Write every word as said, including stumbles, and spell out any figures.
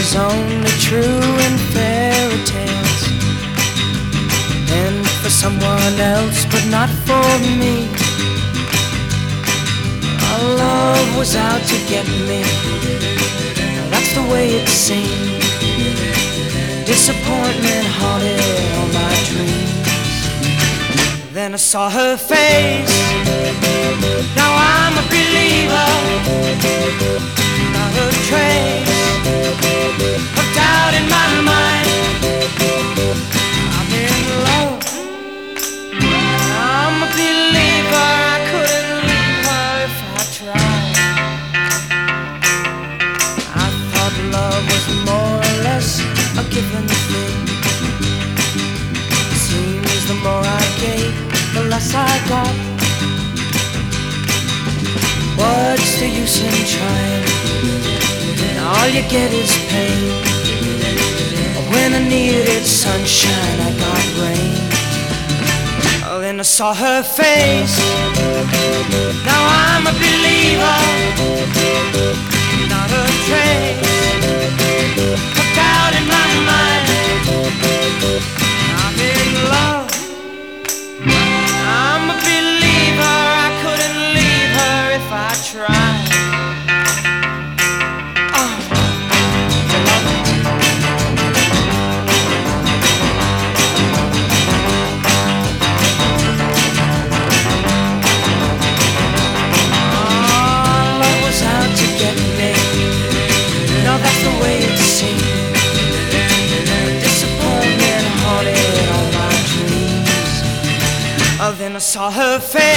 was only true in fairy tales, and for someone else, but not for me. Our love was out to get me, that's the way it seemed. Disappointment haunted all my dreams. Then I saw her face, now I'm a believer. Not a trace of doubt in my mind. I'm in love, I'm a believer. I couldn't leave her if I tried. I thought love was more or less a given thing. Seems the more I gave, the less I got. What's the use in trying? All you get is pain. When I needed sunshine, I got rain. Oh, then I saw her face, now I'm a believer. Not a trace of doubt in my mind. I'm in love, I'm a believer. I couldn't leave her if I tried. That's the way it seemed. Disappointment haunted all my dreams. Oh, then I saw her face.